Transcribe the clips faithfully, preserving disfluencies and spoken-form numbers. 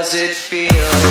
does it feel?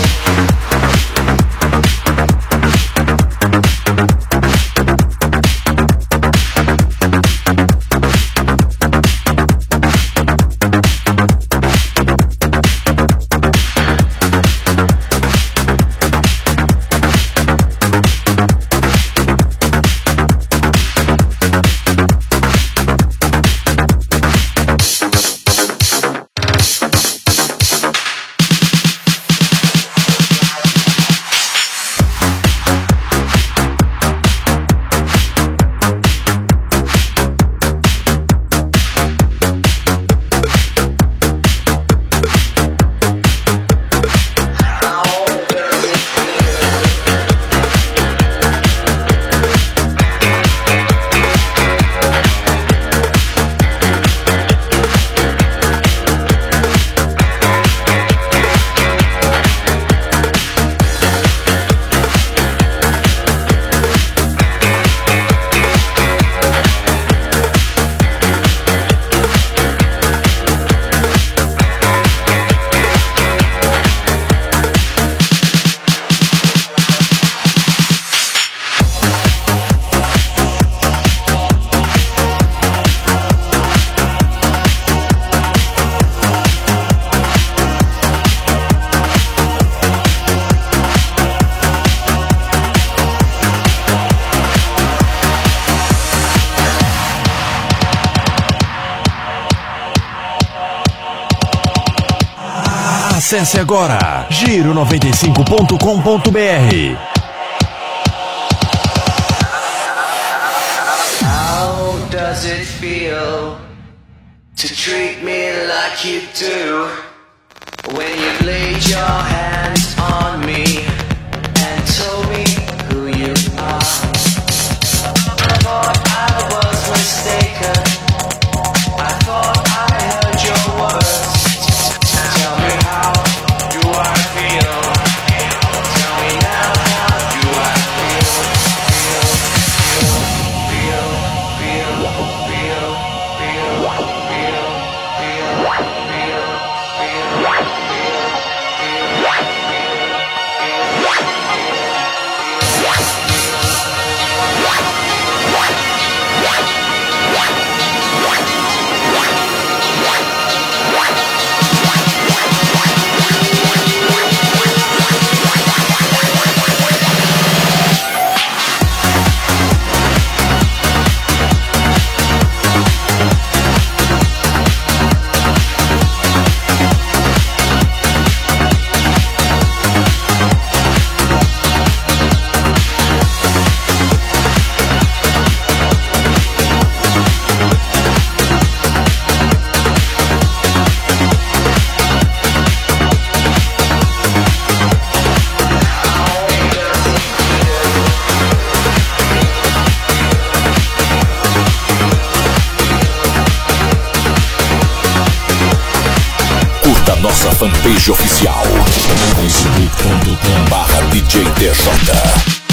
Acesse agora giro noventa e cinco ponto com ponto br. How does it feel to treat me like you do when you laid your hands on me and told me who you are? I thought I was mistaken. I thought I heard your words. Tell me how do I feel? Tell me now how do I feel? Feel, feel, feel, feel, feel, feel, feel, feel, feel, Nossa fanpage oficial facebook ponto com barra D J T J.